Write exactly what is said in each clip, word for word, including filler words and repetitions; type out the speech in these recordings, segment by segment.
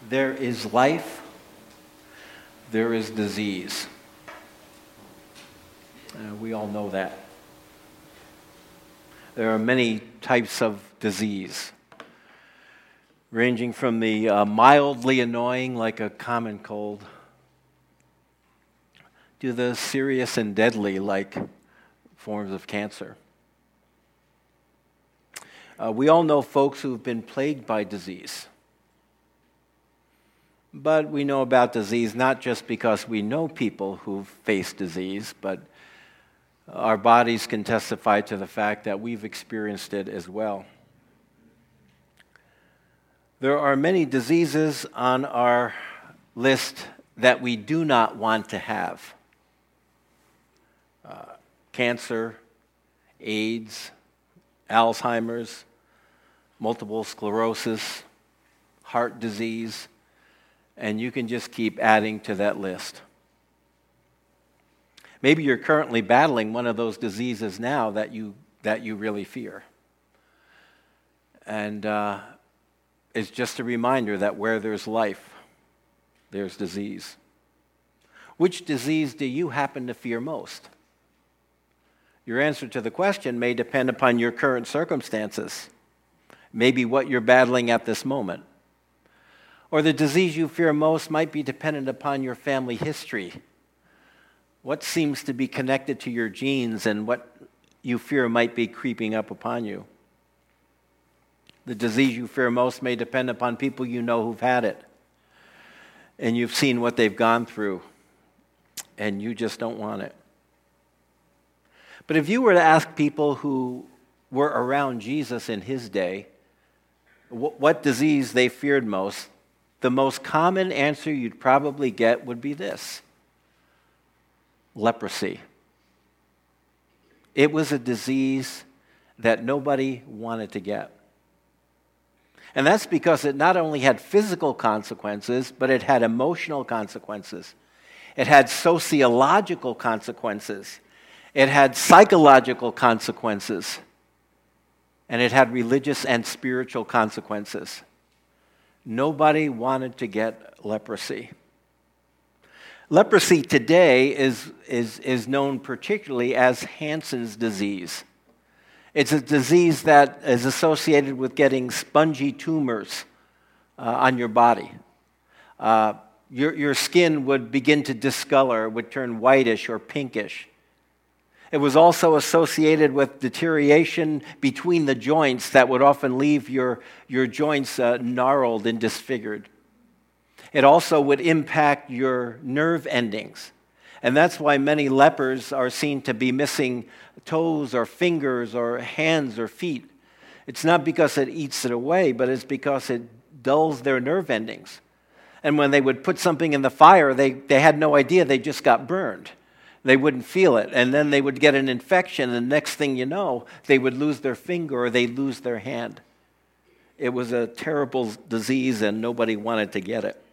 There is life, there is disease. Uh, we all know that. There are many types of disease, ranging from the uh, mildly annoying, like a common cold, to the serious and deadly, like forms of cancer. Uh, we all know folks who've been plagued by disease. But we know about disease not just because we know people who've faced disease, but our bodies can testify to the fact that we've experienced it as well. There are many diseases on our list that we do not want to have. Uh, cancer, AIDS, Alzheimer's, multiple sclerosis, heart disease, and you can just keep adding to that list. Maybe you're currently battling one of those diseases now that you that you really fear. And uh, it's just a reminder that where there's life, there's disease. Which disease do you happen to fear most? Your answer to the question may depend upon your current circumstances, maybe what you're battling at this moment. Or the disease you fear most might be dependent upon your family history. What seems to be connected to your genes and what you fear might be creeping up upon you. The disease you fear most may depend upon people you know who've had it. And you've seen what they've gone through. And you just don't want it. But if you were to ask people who were around Jesus in his day what disease they feared most, the most common answer you'd probably get would be this: leprosy. It was a disease that nobody wanted to get. And that's because it not only had physical consequences, but it had emotional consequences. It had sociological consequences. It had psychological consequences. And it had religious and spiritual consequences. Nobody wanted to get leprosy. Leprosy today is, is, is known particularly as Hansen's disease. It's a disease that is associated with getting spongy tumors uh, on your body. Uh, your, your skin would begin to discolor, would turn whitish or pinkish. It was also associated with deterioration between the joints that would often leave your, your joints uh, gnarled and disfigured. It also would impact your nerve endings. And that's why many lepers are seen to be missing toes or fingers or hands or feet. It's not because it eats it away, but it's because it dulls their nerve endings. And when they would put something in the fire, they, they had no idea they just got burned. They wouldn't feel it. And then they would get an infection, and the next thing you know, they would lose their finger or they'd lose their hand. It was a terrible disease, and nobody wanted to get it.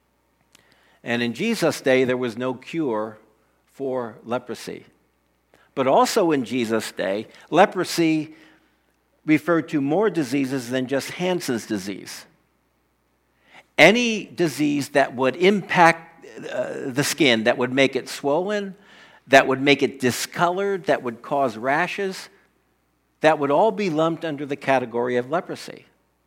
And in Jesus' day, there was no cure for leprosy. But also in Jesus' day, leprosy referred to more diseases than just Hansen's disease. Any disease that would impact uh, the skin, that would make it swollen, that would make it discolored, that would cause rashes, that would all be lumped under the category of leprosy.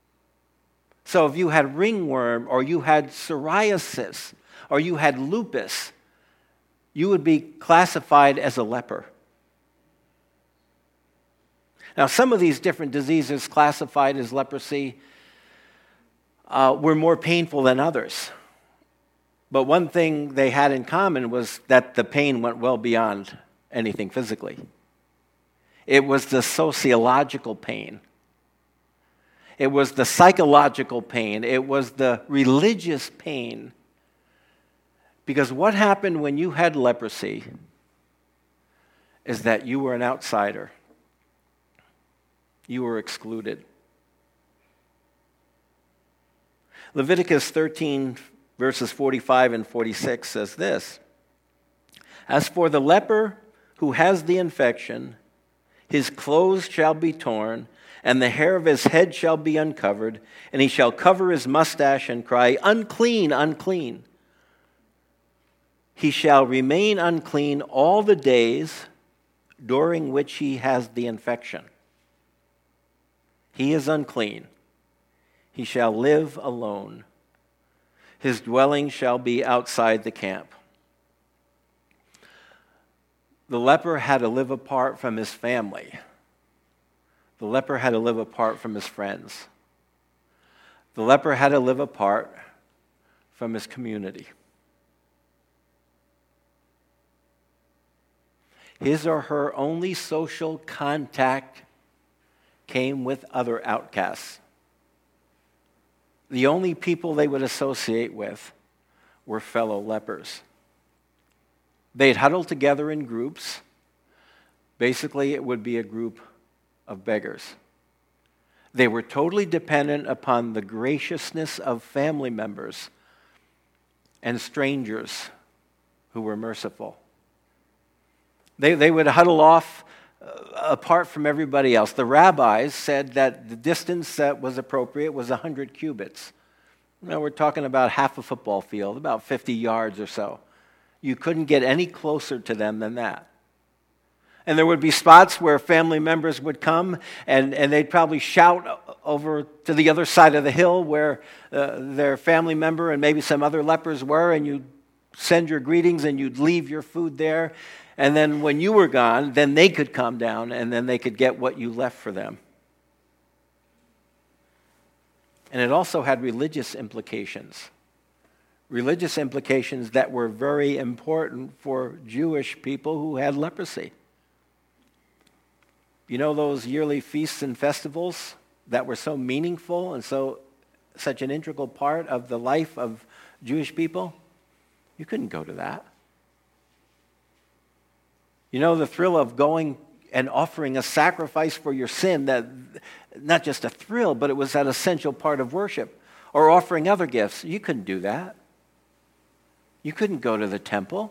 So if you had ringworm, or you had psoriasis, or you had lupus, you would be classified as a leper. Now, some of these different diseases classified as leprosy uh, were more painful than others. But one thing they had in common was that the pain went well beyond anything physically. It was the sociological pain. It was the psychological pain. It was the religious pain. Because what happened when you had leprosy is that you were an outsider. You were excluded. Leviticus thirteen, verses forty-five and forty-six says this: "As for the leper who has the infection, his clothes shall be torn, and the hair of his head shall be uncovered, and he shall cover his mustache and cry, unclean, unclean. He shall remain unclean all the days during which he has the infection. He is unclean. He shall live alone. His dwelling shall be outside the camp. The leper had to live apart from his family. The leper had to live apart from his friends. The leper had to live apart from his community. His or her only social contact came with other outcasts. The only people they would associate with were fellow lepers. They'd huddle together in groups. Basically, it would be a group of beggars. They were totally dependent upon the graciousness of family members and strangers who were merciful. They, they would huddle off uh, apart from everybody else. The rabbis said that the distance that was appropriate was one hundred cubits. Now we're talking about half a football field, about fifty yards or so. You couldn't get any closer to them than that. And there would be spots where family members would come and, and they'd probably shout over to the other side of the hill where uh, their family member and maybe some other lepers were, and you'd send your greetings and you'd leave your food there. And then when you were gone, then they could come down and then they could get what you left for them. And it also had religious implications. Religious implications that were very important for Jewish people who had leprosy. You know those yearly feasts and festivals that were so meaningful and so such an integral part of the life of Jewish people? You couldn't go to that. You know the thrill of going and offering a sacrifice for your sin, that not just a thrill, but it was that essential part of worship, or offering other gifts. You couldn't do that. You couldn't go to the temple.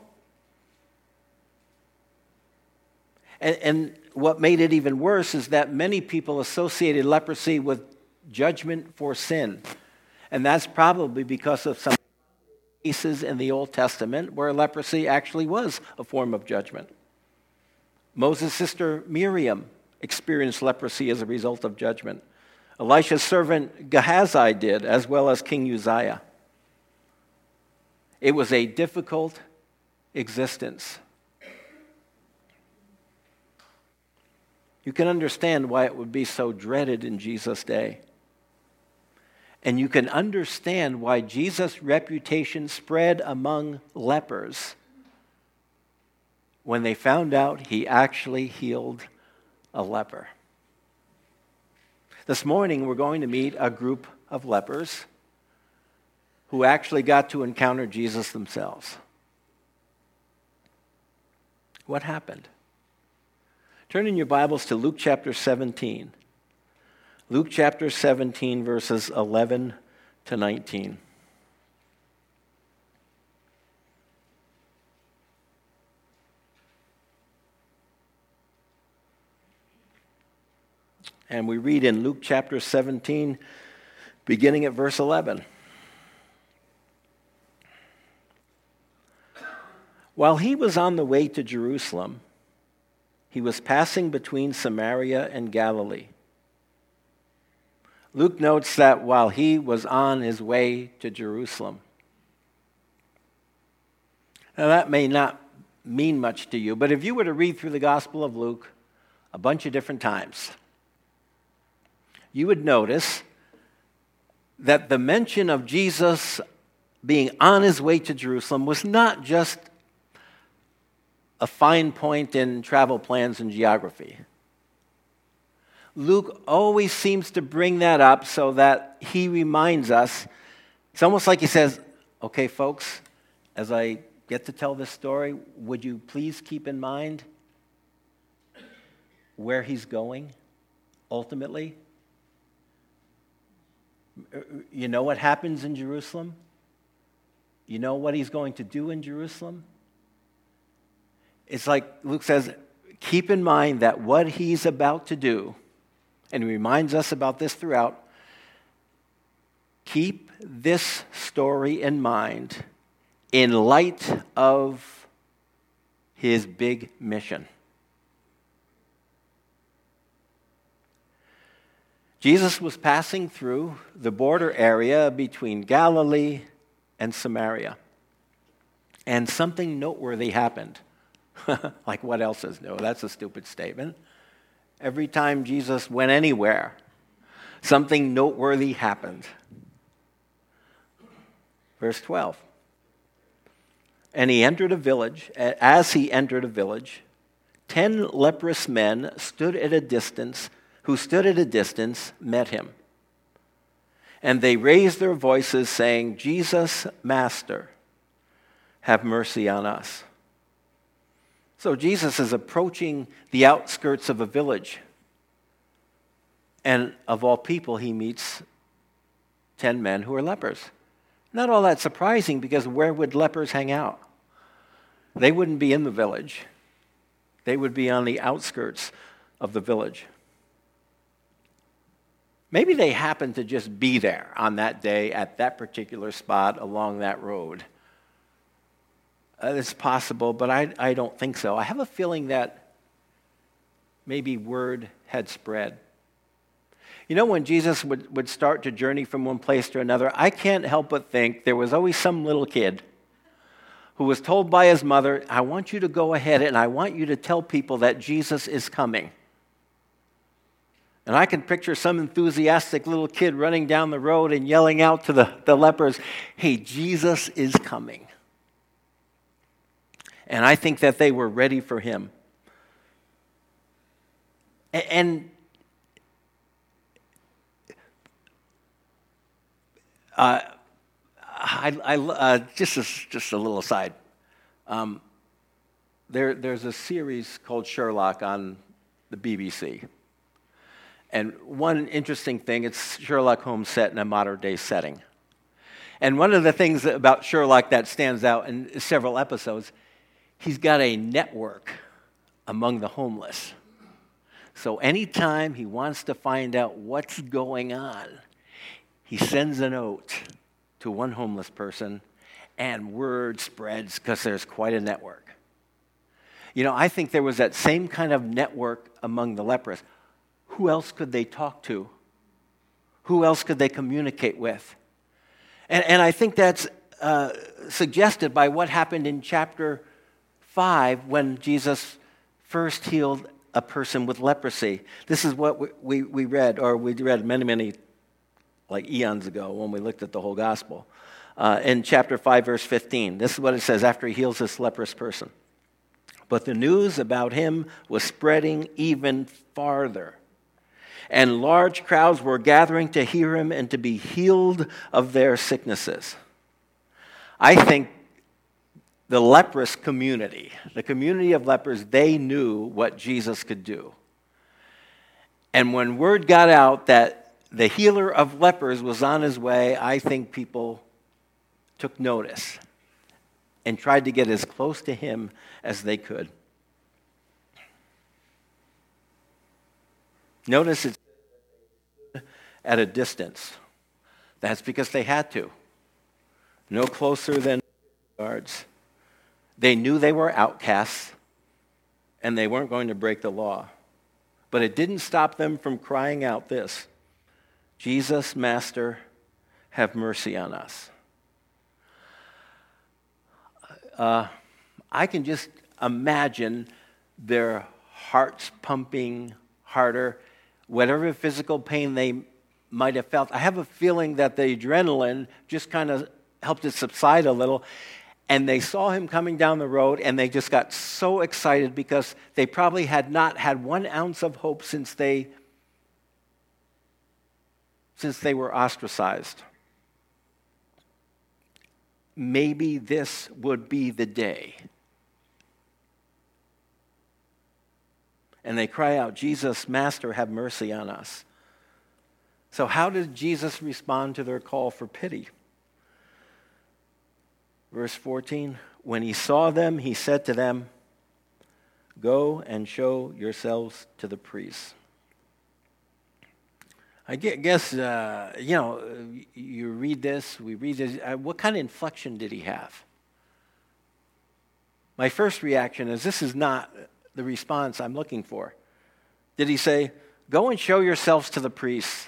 And, and what made it even worse is that many people associated leprosy with judgment for sin. And that's probably because of some cases in the Old Testament where leprosy actually was a form of judgment. Moses' sister Miriam experienced leprosy as a result of judgment. Elisha's servant Gehazi did, as well as King Uzziah. It was a difficult existence. You can understand why it would be so dreaded in Jesus' day. And you can understand why Jesus' reputation spread among lepers when they found out he actually healed a leper. This morning, we're going to meet a group of lepers who actually got to encounter Jesus themselves. What happened? Turn in your Bibles to Luke chapter seventeen. Luke chapter seventeen, verses eleven to nineteen. And we read in Luke chapter seventeen, beginning at verse eleven. While he was on the way to Jerusalem, he was passing between Samaria and Galilee. Luke notes that while he was on his way to Jerusalem. Now that may not mean much to you, but if you were to read through the Gospel of Luke a bunch of different times, you would notice that the mention of Jesus being on his way to Jerusalem was not just a fine point in travel plans and geography. Luke always seems to bring that up so that he reminds us. It's almost like he says, okay, folks, as I get to tell this story, would you please keep in mind where he's going ultimately? You know what happens in Jerusalem? You know what he's going to do in Jerusalem? It's like Luke says, keep in mind that what he's about to do And he reminds us about this throughout. Keep this story in mind in light of his big mission. Jesus was passing through the border area between Galilee and Samaria. And something noteworthy happened. Like, what else is new? That's a stupid statement. Every time Jesus went anywhere, something noteworthy happened. Verse twelve. And he entered a village. As he entered a village, ten leprous men stood at a distance, who stood at a distance, met him. And they raised their voices, saying, Jesus, Master, have mercy on us. So Jesus is approaching the outskirts of a village. And of all people, he meets ten men who are lepers. Not all that surprising, because where would lepers hang out? They wouldn't be in the village. They would be on the outskirts of the village. Maybe they happened to just be there on that day at that particular spot along that road. Uh, it's possible, but I, I don't think so. I have a feeling that maybe word had spread. You know, when Jesus would, would start to journey from one place to another, I can't help but think there was always some little kid who was told by his mother, I want you to go ahead and I want you to tell people that Jesus is coming. And I can picture some enthusiastic little kid running down the road and yelling out to the, the lepers, hey, Jesus is coming. And I think that they were ready for him. And uh, I, I uh, just, a, just a little aside. Um, there, there's a series called Sherlock on the B B C. And one interesting thing, it's Sherlock Holmes set in a modern-day setting. And one of the things about Sherlock that stands out in several episodes, he's got a network among the homeless. So anytime he wants to find out what's going on, he sends a note to one homeless person, and word spreads because there's quite a network. You know, I think there was that same kind of network among the lepers. Who else could they talk to? Who else could they communicate with? And, and I think that's uh, suggested by what happened in chapter five when Jesus first healed a person with leprosy. This is what we, we, we read, or we read many, many, like eons ago when we looked at the whole gospel. Uh, in chapter five, verse fifteen, this is what it says after he heals this leprous person. But the news about him was spreading even farther, and large crowds were gathering to hear him and to be healed of their sicknesses. I think the leprous community, the community of lepers, they knew what Jesus could do. And when word got out that the healer of lepers was on his way, I think people took notice and tried to get as close to him as they could. Notice it's at a distance. That's because they had to. No closer than guards. They knew they were outcasts, and they weren't going to break the law. But it didn't stop them from crying out this, Jesus, Master, have mercy on us. Uh, I can just imagine their hearts pumping harder, whatever physical pain they might have felt. I have a feeling that the adrenaline just kind of helped it subside a little, and they saw him coming down the road, and they just got so excited because they probably had not had one ounce of hope since they since they were ostracized. Maybe this would be the day. And they cry out, Jesus, Master, have mercy on us. So how did Jesus respond to their call for pity? Verse fourteen, when he saw them, he said to them, go and show yourselves to the priests. I gue- guess, uh, you know, you read this, we read this. Uh, what kind of inflection did he have? My first reaction is this is not the response I'm looking for. Did he say, go and show yourselves to the priests?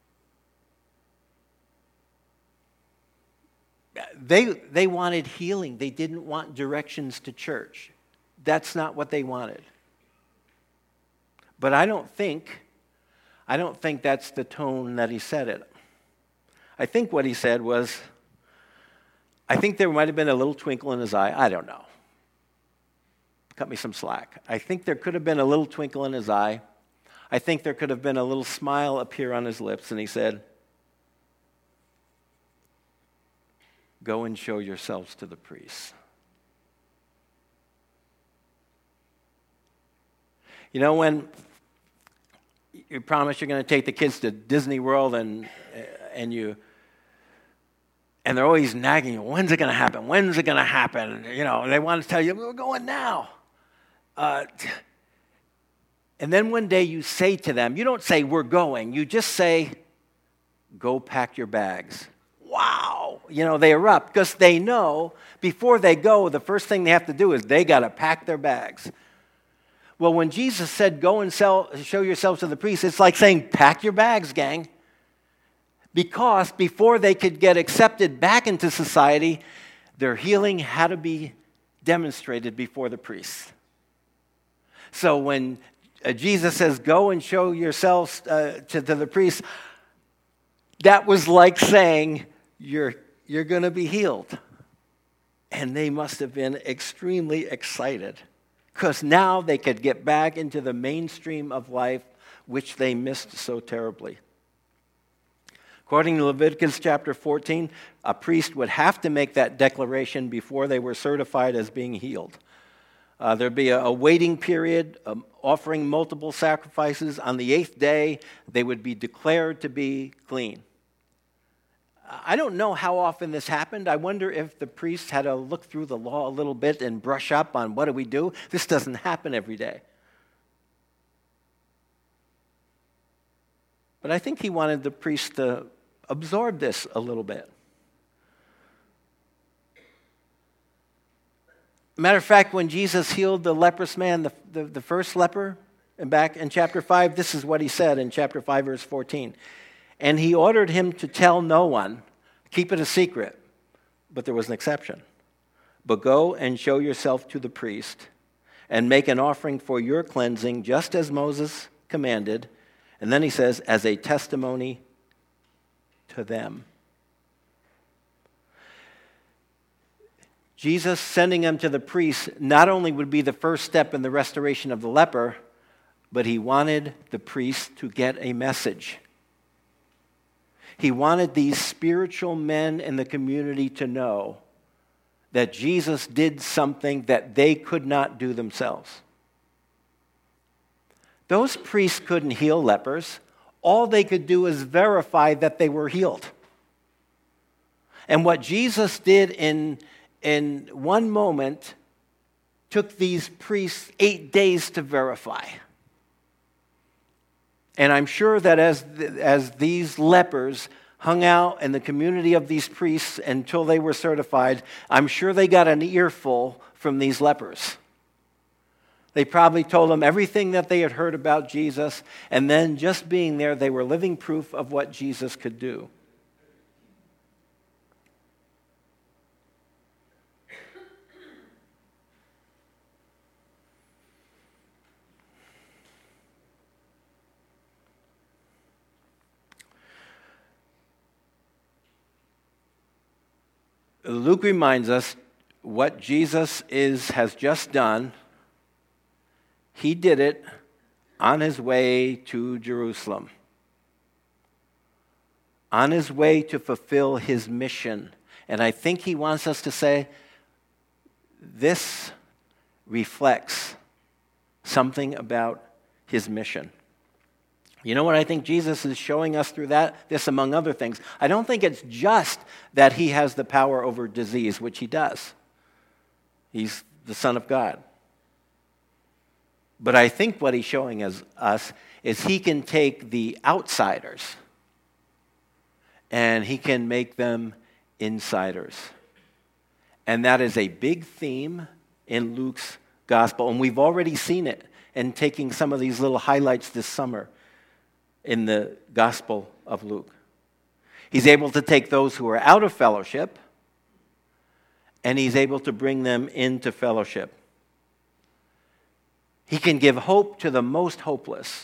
They, they wanted healing. They didn't want directions to church. That's not what they wanted. But I don't think, I don't think that's the tone that he said it. I think what he said was, I think there might have been a little twinkle in his eye. I don't know. Cut me some slack. I think there could have been a little twinkle in his eye. I think there could have been a little smile appear on his lips, and he said, go and show yourselves to the priests. You know, when you promise you're going to take the kids to Disney World and and you and they're always nagging you, when's it going to happen? When's it going to happen? You know, they want to tell you, we're going now. Uh, and then one day you say to them, you don't say, we're going. You just say, go pack your bags. Wow. You know, they erupt because they know before they go, the first thing they have to do is they got to pack their bags. Well, when Jesus said, go and sell, show yourselves to the priests, it's like saying, pack your bags, gang. Because before they could get accepted back into society, their healing had to be demonstrated before the priests. So when uh, Jesus says, go and show yourselves uh, to, to the priests, that was like saying, you're, you're going to be healed. And they must have been extremely excited because now they could get back into the mainstream of life, which they missed so terribly. According to Leviticus chapter fourteen, a priest would have to make that declaration before they were certified as being healed. Uh, there'd be a, a waiting period, um, offering multiple sacrifices. On the eighth day, they would be declared to be clean. I don't know how often this happened. I wonder if the priests had to look through the law a little bit and brush up on what do we do. This doesn't happen every day. But I think he wanted the priests to absorb this a little bit. Matter of fact, when Jesus healed the leprous man, the, the, the first leper, and back in chapter five, this is what he said in chapter five, verse fourteen. And he ordered him to tell no one, keep it a secret. But there was an exception. But go and show yourself to the priest and make an offering for your cleansing, just as Moses commanded. And then he says, as a testimony to them. Jesus sending them to the priest not only would be the first step in the restoration of the leper, but he wanted the priest to get a message. He wanted these spiritual men in the community to know that Jesus did something that they could not do themselves. Those priests couldn't heal lepers. All they could do is verify that they were healed. And what Jesus did in, in one moment took these priests eight days to verify. And I'm sure that as, as these lepers hung out in the community of these priests until they were certified, I'm sure they got an earful from these lepers. They probably told them everything that they had heard about Jesus, and then just being there, they were living proof of what Jesus could do. Luke reminds us what Jesus is has just done. He did it on his way to Jerusalem, on his way to fulfill his mission. And I think he wants us to say, this reflects something about his mission. You know what I think Jesus is showing us through that? This, among other things. I don't think it's just that he has the power over disease, which he does. He's the Son of God. But I think what he's showing us, us is he can take the outsiders and he can make them insiders. And that is a big theme in Luke's gospel, and we've already seen it in taking some of these little highlights this summer in the Gospel of Luke. He's able to take those who are out of fellowship, and he's able to bring them into fellowship. He can give hope to the most hopeless.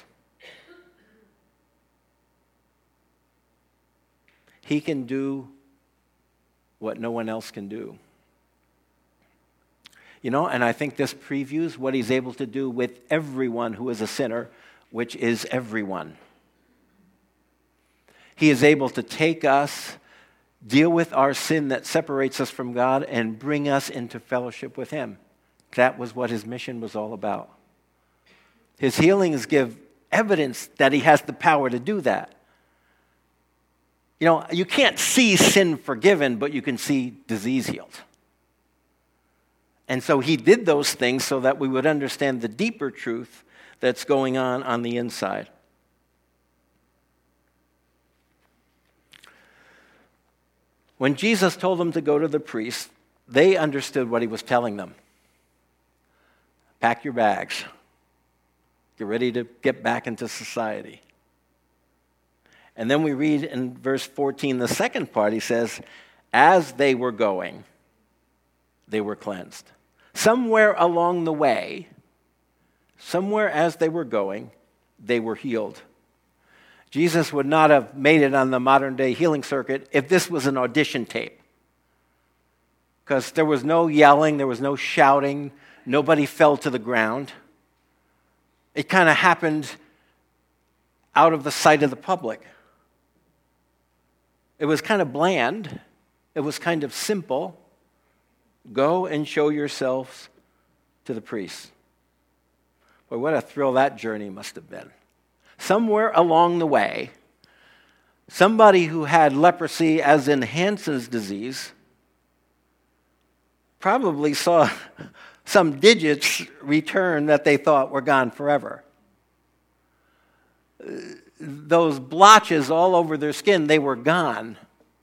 He can do what no one else can do. You know, and I think this previews what he's able to do with everyone who is a sinner, which is everyone. He is able to take us, deal with our sin that separates us from God, and bring us into fellowship with him. That was what his mission was all about. His healings give evidence that he has the power to do that. You know, you can't see sin forgiven, but you can see disease healed. And so he did those things so that we would understand the deeper truth that's going on on the inside. When Jesus told them to go to the priest, they understood what he was telling them. Pack your bags. Get ready to get back into society. And then we read in verse fourteen, the second part, he says, as they were going, they were cleansed. Somewhere along the way, somewhere as they were going, they were healed. Jesus would not have made it on the modern day healing circuit if this was an audition tape. Because there was no yelling, there was no shouting, nobody fell to the ground. It kind of happened out of the sight of the public. It was kind of bland. It was kind of simple. Go and show yourselves to the priests. Boy, what a thrill that journey must have been. Somewhere along the way, somebody who had leprosy, as in Hansen's disease, probably saw some digits return that they thought were gone forever. Those blotches all over their skin, they were gone.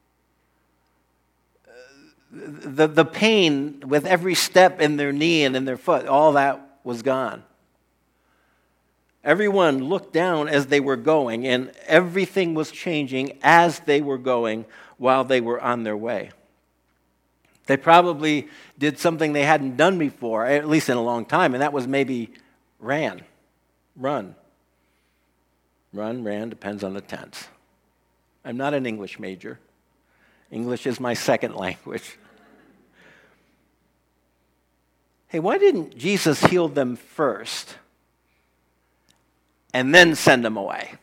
The, the pain with every step in their knee and in their foot, all that was gone. Everyone looked down as they were going, and everything was changing as they were going while they were on their way. They probably did something they hadn't done before, at least in a long time, and that was maybe ran, run. Run, ran, depends on the tense. I'm not an English major. English is my second language. Hey, why didn't Jesus heal them first and then send them away?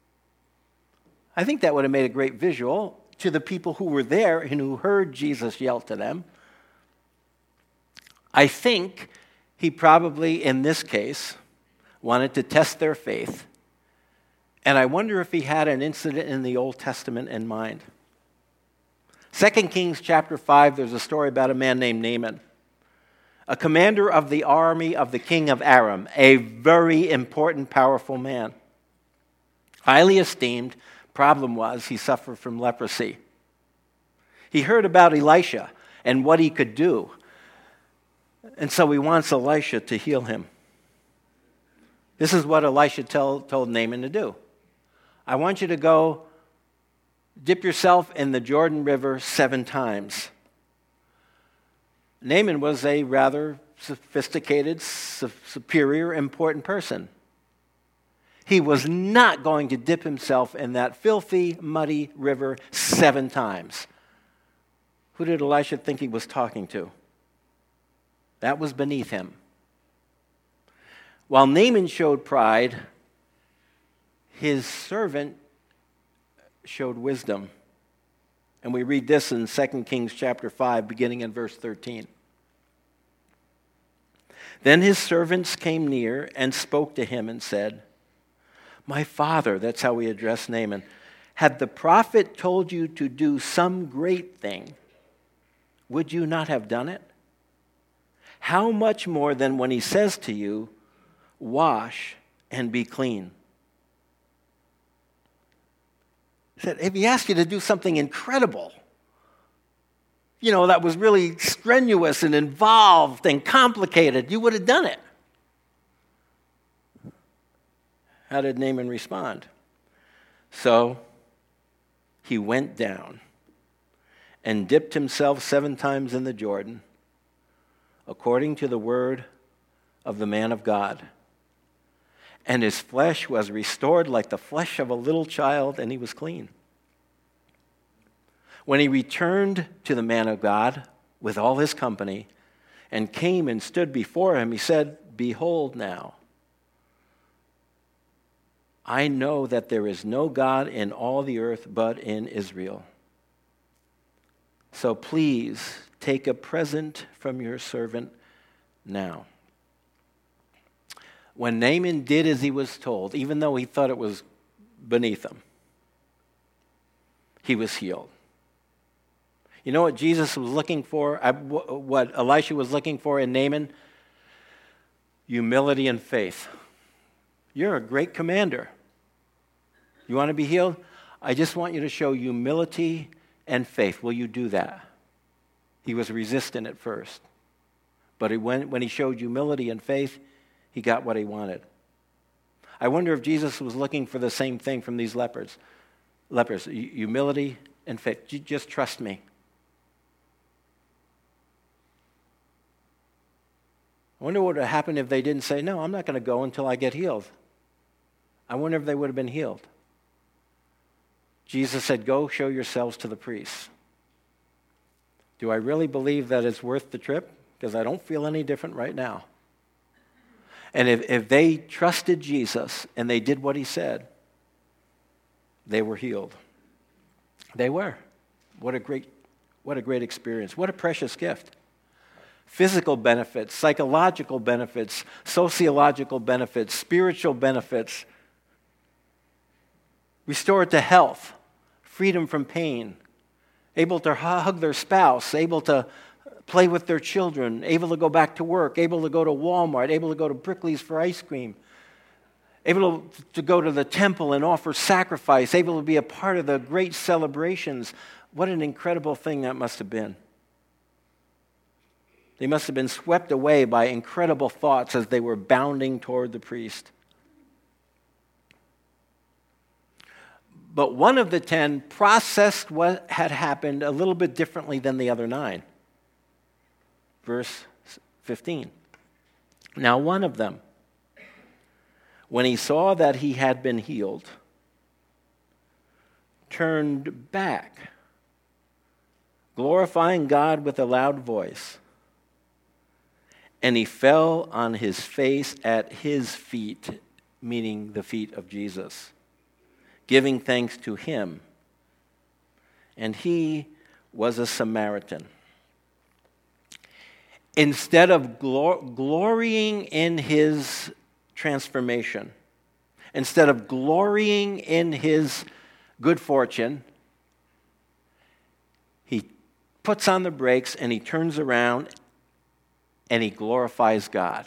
I think that would have made a great visual to the people who were there and who heard Jesus yell to them. I think he probably, in this case, wanted to test their faith. And I wonder if he had an incident in the Old Testament in mind. Second Kings chapter five, there's a story about a man named Naaman, a commander of the army of the king of Aram, a very important, powerful man. Highly esteemed. Problem was, he suffered from leprosy. He heard about Elisha and what he could do. And so he wants Elisha to heal him. This is what Elisha tell, told Naaman to do. I want you to go dip yourself in the Jordan River seven times. Naaman was a rather sophisticated, su- superior, important person. He was not going to dip himself in that filthy, muddy river seven times. Who did Elisha think he was talking to? That was beneath him. While Naaman showed pride, his servant showed wisdom. And we read this in Second Kings chapter five, beginning in verse thirteen. Then his servants came near and spoke to him and said, my father, that's how we address Naaman, had the prophet told you to do some great thing, would you not have done it? How much more than when he says to you, wash and be clean? He said, if he asked you to do something incredible, you know, that was really strenuous and involved and complicated, you would have done it. How did Naaman respond? So he went down and dipped himself seven times in the Jordan, according to the word of the man of God. And his flesh was restored like the flesh of a little child, and he was clean. When he returned to the man of God with all his company and came and stood before him, he said, behold now, I know that there is no God in all the earth but in Israel. So please take a present from your servant now. When Naaman did as he was told, even though he thought it was beneath him, he was healed. You know what Jesus was looking for, what Elisha was looking for in Naaman? Humility and faith. You're a great commander. You want to be healed? I just want you to show humility and faith. Will you do that? He was resistant at first. But when, when he showed humility and faith, he got what he wanted. I wonder if Jesus was looking for the same thing from these lepers. Lepers, humility and faith. Just trust me. I wonder what would have happened if they didn't say, no, I'm not going to go until I get healed. I wonder if they would have been healed. Jesus said, go show yourselves to the priests. Do I really believe that it's worth the trip? Because I don't feel any different right now. And if, if they trusted Jesus and they did what he said, they were healed. They were. What a great, what a great experience. What a precious gift. Physical benefits, psychological benefits, sociological benefits, spiritual benefits, restored to health, freedom from pain, able to hug their spouse, able to play with their children, able to go back to work, able to go to Walmart, able to go to Brickley's for ice cream, able to go to the temple and offer sacrifice, able to be a part of the great celebrations. What an incredible thing that must have been. They must have been swept away by incredible thoughts as they were bounding toward the priest. But one of the ten processed what had happened a little bit differently than the other nine. Verse fifteen. Now one of them, when he saw that he had been healed, turned back, glorifying God with a loud voice. And he fell on his face at his feet, meaning the feet of Jesus, giving thanks to him. And he was a Samaritan. Instead of glor- glorying in his transformation, instead of glorying in his good fortune, he puts on the brakes and he turns around and he glorifies God.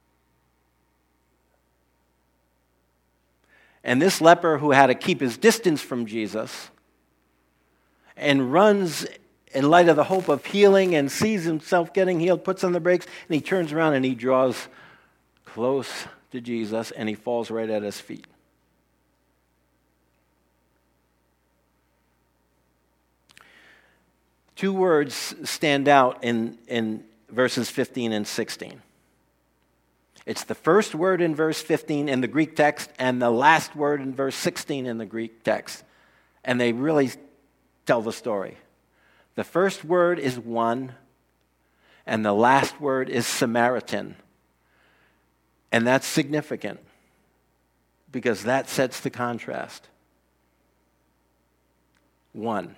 And this leper who had to keep his distance from Jesus and runs in light of the hope of healing and sees himself getting healed, puts on the brakes, and he turns around and he draws close to Jesus and he falls right at his feet. Two words stand out in, in verses fifteen and sixteen. It's the first word in verse fifteen in the Greek text and the last word in verse sixteen in the Greek text. And they really tell the story. The first word is one, and the last word is Samaritan. And that's significant because that sets the contrast. One.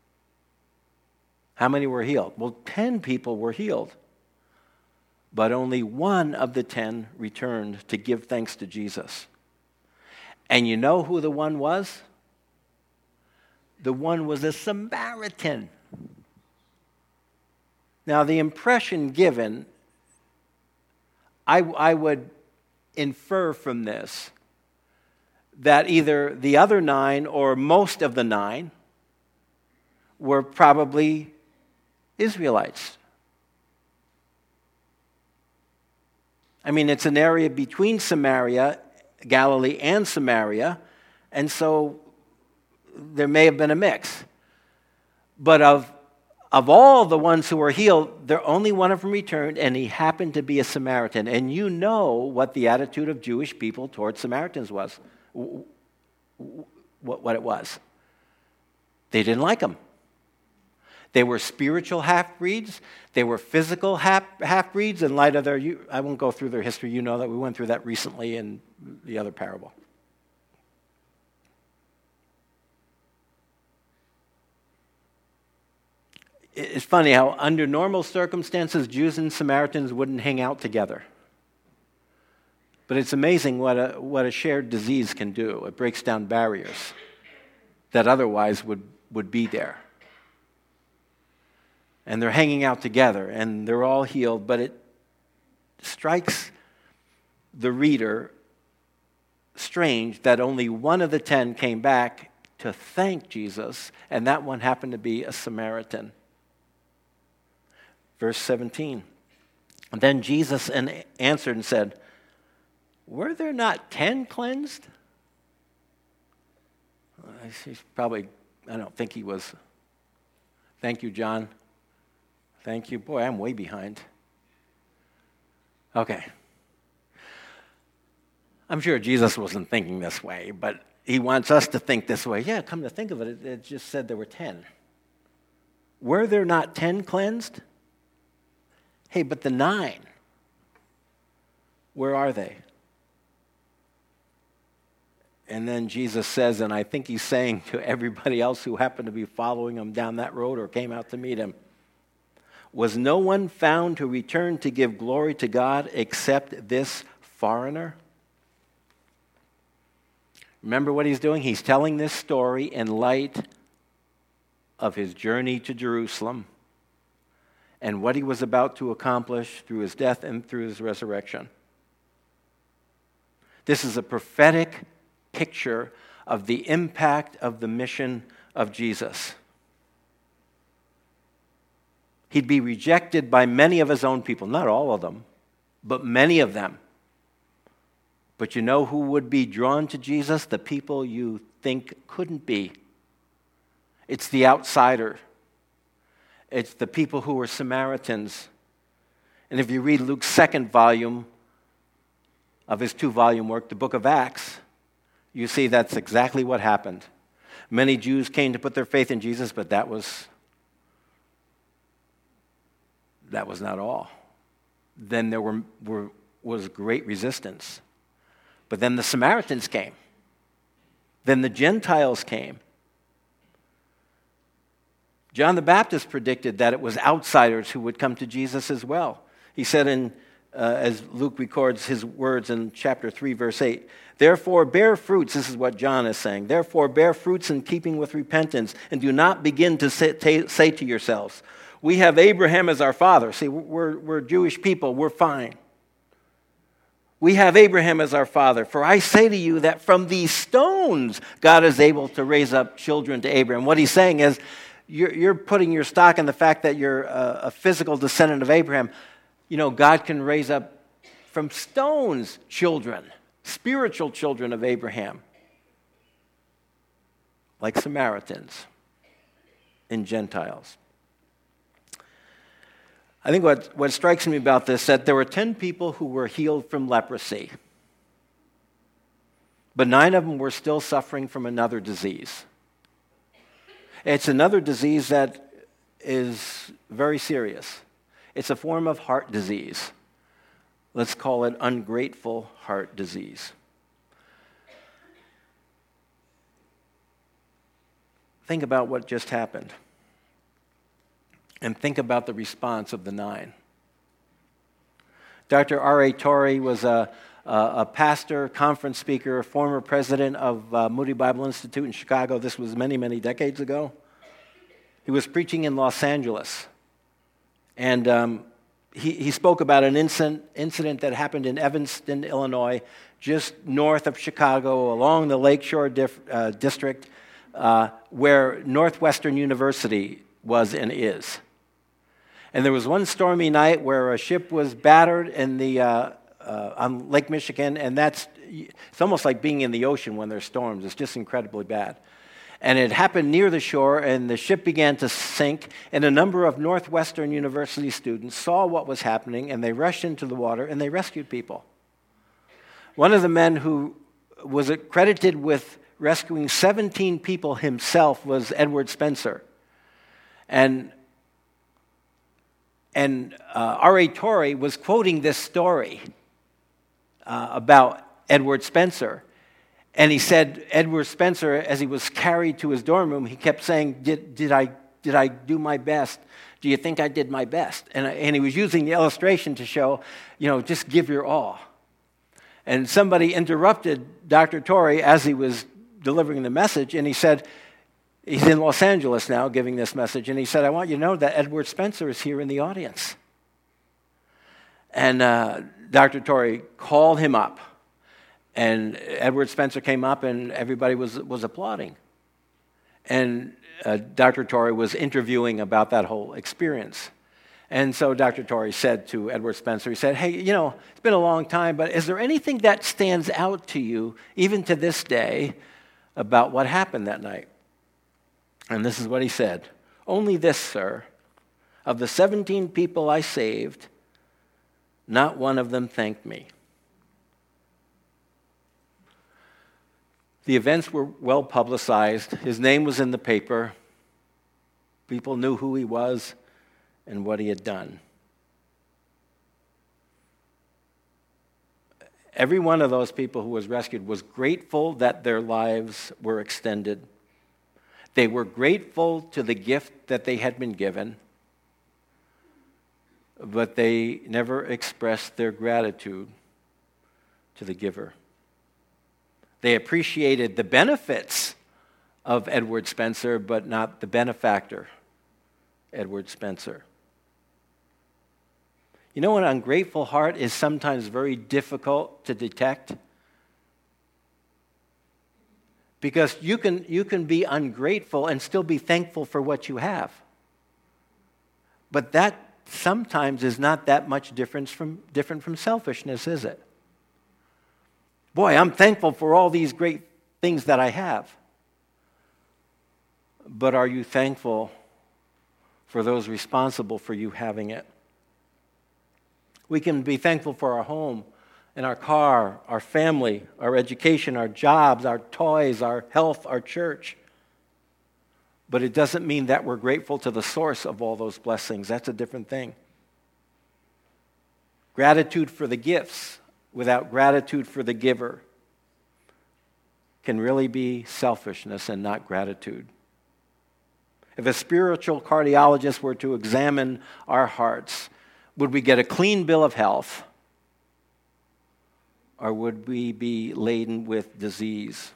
How many were healed? Well, ten people were healed. But only one of the ten returned to give thanks to Jesus. And you know who the one was? The one was a Samaritan. Now, the impression given, I, I would infer from this that either the other nine or most of the nine were probably Israelites. I mean, it's an area between Samaria, Galilee, and Samaria, and so there may have been a mix. But of, of all the ones who were healed, there only one of them returned, and he happened to be a Samaritan. And you know what the attitude of Jewish people towards Samaritans was, what, what it was. They didn't like them. They were spiritual half-breeds. They were physical half, half-breeds in light of their, I won't go through their history. You know that we went through that recently in the other parable. It's funny how under normal circumstances, Jews and Samaritans wouldn't hang out together. But it's amazing what a, what a shared disease can do. It breaks down barriers that otherwise would, would be there. And they're hanging out together, and they're all healed, but it strikes the reader strange that only one of the ten came back to thank Jesus, and that one happened to be a Samaritan. Verse seventeen. And then Jesus answered and said, were there not ten cleansed? He's probably, I don't think he was. Thank you, John. Thank you. Boy, I'm way behind. Okay. I'm sure Jesus wasn't thinking this way, but he wants us to think this way. Yeah, come to think of it, it, it just said there were ten. Were there not ten cleansed? Hey, but the nine, where are they? And then Jesus says, and I think he's saying to everybody else who happened to be following him down that road or came out to meet him, was no one found to return to give glory to God except this foreigner? Remember what he's doing? He's telling this story in light of his journey to Jerusalem and what he was about to accomplish through his death and through his resurrection. This is a prophetic picture of the impact of the mission of Jesus. He'd be rejected by many of his own people, not all of them, but many of them. But you know who would be drawn to Jesus? The people you think couldn't be. It's the outsider. It's the people who were Samaritans. And if you read Luke's second volume of his two-volume work, the book of Acts, you see that's exactly what happened. Many Jews came to put their faith in Jesus, but that was that was not all. Then there were, were was great resistance. But then the Samaritans came. Then the Gentiles came. John the Baptist predicted that it was outsiders who would come to Jesus as well. He said in, uh, as Luke records his words in chapter three, verse eight, therefore bear fruits, this is what John is saying, therefore bear fruits in keeping with repentance, and do not begin to say, ta- say to yourselves, we have Abraham as our father. See, we're, we're Jewish people, we're fine. We have Abraham as our father. For I say to you that from these stones God is able to raise up children to Abraham. What he's saying is, you're, you're putting your stock in the fact that you're a, a physical descendant of Abraham. You know, God can raise up from stones children, spiritual children of Abraham, like Samaritans and Gentiles. I think what, what strikes me about this is that there were ten people who were healed from leprosy, but nine of them were still suffering from another disease. It's another disease that is very serious. It's a form of heart disease. Let's call it ungrateful heart disease. Think about what just happened. And think about the response of the nine. Doctor R A Torrey was a, a, a pastor, conference speaker, former president of uh, Moody Bible Institute in Chicago. This was many, many decades ago. He was preaching in Los Angeles. And um, he, he spoke about an incident, incident that happened in Evanston, Illinois, just north of Chicago, along the Lakeshore dif, uh, District, uh, where Northwestern University was and is. And there was one stormy night where a ship was battered in the, uh, uh, on Lake Michigan, and that's, it's almost like being in the ocean when there's storms. It's just incredibly bad. And it happened near the shore, and the ship began to sink, and a number of Northwestern University students saw what was happening, and they rushed into the water, and they rescued people. One of the men who was credited with rescuing seventeen people himself was Edward Spencer. And, and uh, R A Torrey was quoting this story uh, about Edward Spencer. And he said, Edward Spencer, as he was carried to his dorm room, he kept saying, did, did, I, did I do my best? Do you think I did my best? And, and he was using the illustration to show, you know, just give your all. And somebody interrupted Doctor Torrey as he was delivering the message, and he said, he's in Los Angeles now giving this message, and he said, I want you to know that Edward Spencer is here in the audience. And uh, Doctor Torrey called him up. And Edward Spencer came up, and everybody was, was applauding. And uh, Doctor Torrey was interviewing about that whole experience. And so Doctor Torrey said to Edward Spencer, he said, hey, you know, it's been a long time, but is there anything that stands out to you, even to this day, about what happened that night? And this is what he said. Only this, sir. Of the seventeen people I saved, not one of them thanked me. The events were well publicized. His name was in the paper. People knew who he was and what he had done. Every one of those people who was rescued was grateful that their lives were extended. They were grateful to the gift that they had been given, but they never expressed their gratitude to the giver. They appreciated the benefits of Edward Spencer, but not the benefactor, Edward Spencer. You know, an ungrateful heart is sometimes very difficult to detect. Because you can, you can be ungrateful and still be thankful for what you have. But that sometimes is not that much different from, different from selfishness, is it? Boy, I'm thankful for all these great things that I have. But are you thankful for those responsible for you having it? We can be thankful for our home and our car, our family, our education, our jobs, our toys, our health, our church. But it doesn't mean that we're grateful to the source of all those blessings. That's a different thing. Gratitude for the gifts without gratitude for the giver can really be selfishness and not gratitude. If a spiritual cardiologist were to examine our hearts, would we get a clean bill of health, or would we be laden with disease?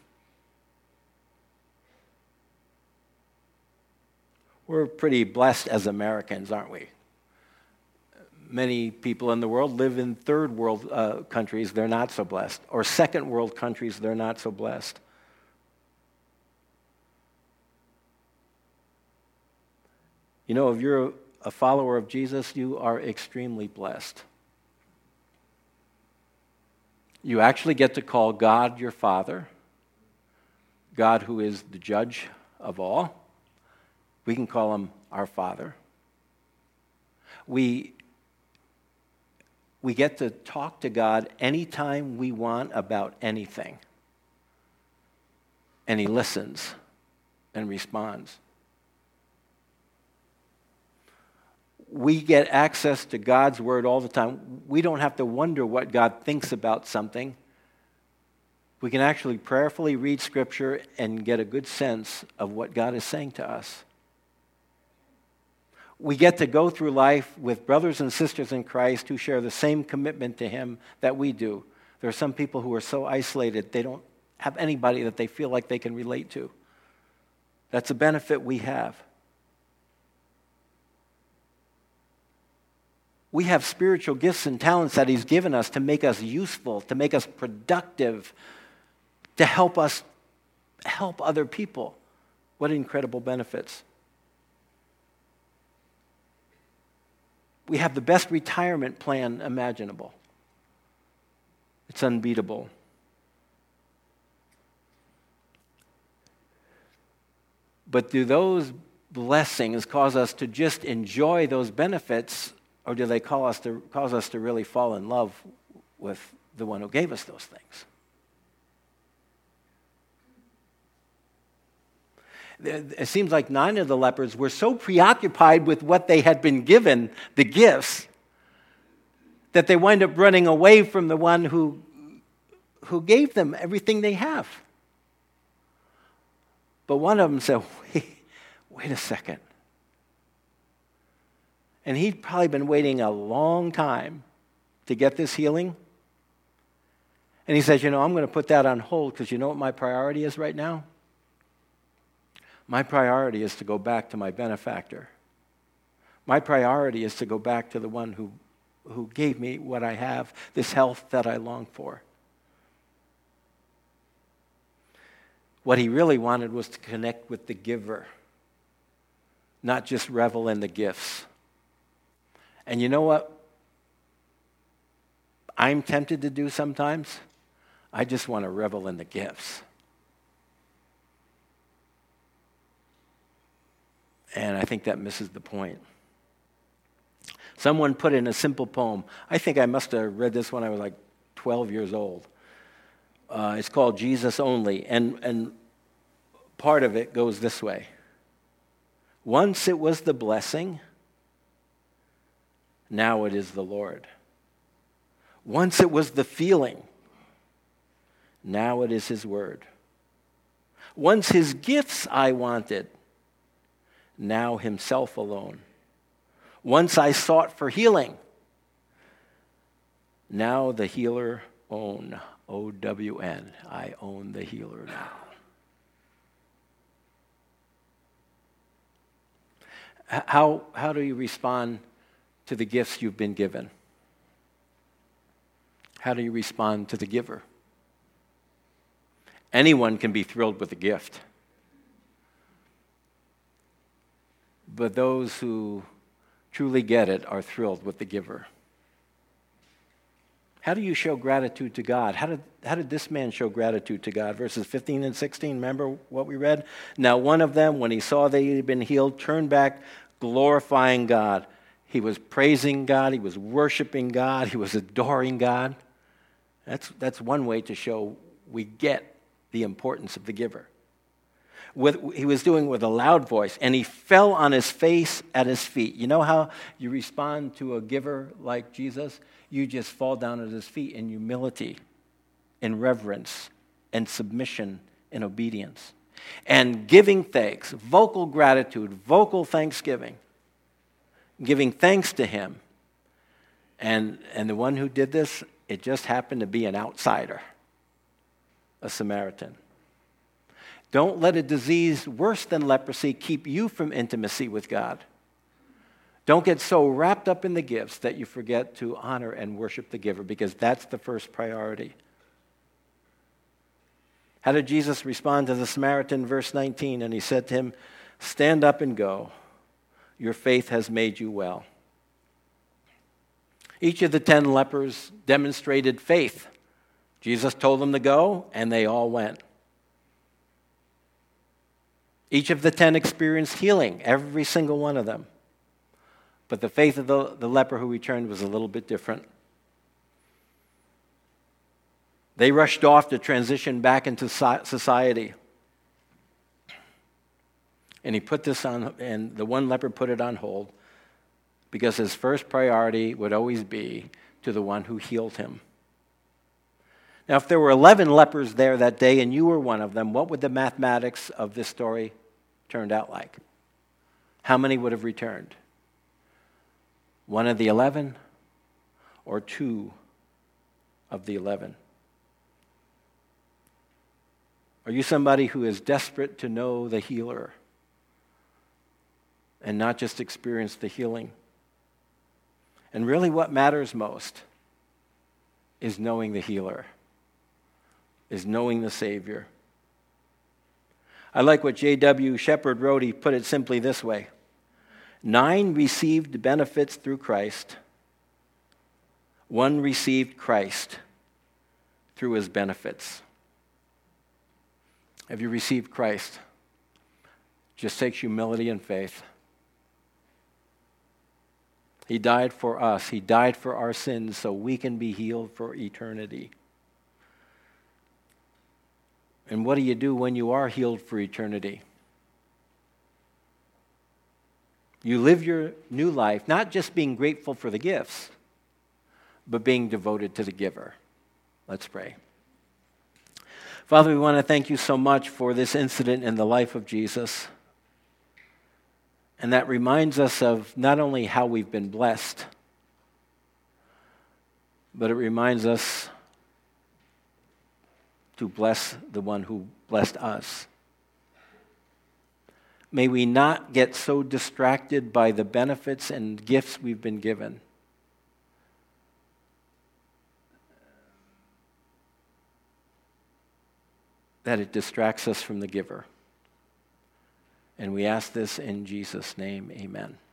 We're pretty blessed as Americans, aren't we? Many people in the world live in third world uh, countries, they're not so blessed. Or second world countries, they're not so blessed. You know, if you're a follower of Jesus, you are extremely blessed. You actually get to call God your Father, God who is the judge of all. We can call him our Father. We We get to talk to God anytime we want about anything. And he listens and responds. We get access to God's word all the time. We don't have to wonder what God thinks about something. We can actually prayerfully read Scripture and get a good sense of what God is saying to us. We get to go through life with brothers and sisters in Christ who share the same commitment to him that we do. There are some people who are so isolated, they don't have anybody that they feel like they can relate to. That's a benefit we have. We have spiritual gifts and talents that he's given us to make us useful, to make us productive, to help us help other people. What incredible benefits. We have the best retirement plan imaginable. It's unbeatable. But do those blessings cause us to just enjoy those benefits, or do they call us to, cause us to really fall in love with the one who gave us those things? It seems like nine of the lepers were so preoccupied with what they had been given, the gifts, that they wind up running away from the one who, who gave them everything they have. But one of them said, wait, wait a second. And he'd probably been waiting a long time to get this healing. And he says, you know, I'm going to put that on hold because you know what my priority is right now? My priority is to go back to my benefactor. My priority is to go back to the one who, who gave me what I have, this health that I long for. What he really wanted was to connect with the giver, not just revel in the gifts. And you know what I'm tempted to do sometimes? I just want to revel in the gifts. And I think that misses the point. Someone put in a simple poem. I think I must have read this when I was like twelve years old. Uh, it's called Jesus Only. And, and part of it goes this way. Once it was the blessing, now it is the Lord. Once it was the feeling, now it is his word. Once his gifts I wanted, now himself alone. Once I sought for healing, now the healer own. O W N. I own the healer now. How, how do you respond to the gifts you've been given? How do you respond to the giver? Anyone can be thrilled with a gift. But those who truly get it are thrilled with the giver. How do you show gratitude to God? How did, how did this man show gratitude to God? Verses fifteen and sixteen, remember what we read? Now one of them, when he saw that he had been healed, turned back, glorifying God. He was praising God. He was worshiping God. He was adoring God. That's, that's one way to show we get the importance of the giver. With, he was doing with a loud voice, and he fell on his face at his feet. You know how you respond to a giver like Jesus? You just fall down at his feet in humility, in reverence, and submission, and obedience. And giving thanks, vocal gratitude, vocal thanksgiving, giving thanks to him. And, and the one who did this, it just happened to be an outsider, a Samaritan. Don't let a disease worse than leprosy keep you from intimacy with God. Don't get so wrapped up in the gifts that you forget to honor and worship the giver, because that's the first priority. How did Jesus respond to the Samaritan? Verse nineteen, and he said to him, stand up and go. Your faith has made you well. Each of the ten lepers demonstrated faith. Jesus told them to go, and they all went. Each of the ten experienced healing, every single one of them. But the faith of the, the leper who returned was a little bit different. They rushed off to transition back into society. And he put this on, and the one leper put it on hold because his first priority would always be to the one who healed him. Now, if there were eleven lepers there that day and you were one of them, what would the mathematics of this story turned out like? How many would have returned? One of the eleven or two of the eleven? Are you somebody who is desperate to know the healer and not just experience the healing? And really what matters most is knowing the healer, is knowing the Savior. I like what J W Shepard wrote. He put it simply this way: nine received benefits through Christ. One received Christ through his benefits. Have you received Christ? Just takes humility and faith. He died for us. He died for our sins so we can be healed for eternity. And what do you do when you are healed for eternity? You live your new life not just being grateful for the gifts, but being devoted to the giver. Let's pray. Father, we want to thank you so much for this incident in the life of Jesus. And that reminds us of not only how we've been blessed, but it reminds us to bless the one who blessed us. May we not get so distracted by the benefits and gifts we've been given that it distracts us from the giver. And we ask this in Jesus' name, amen.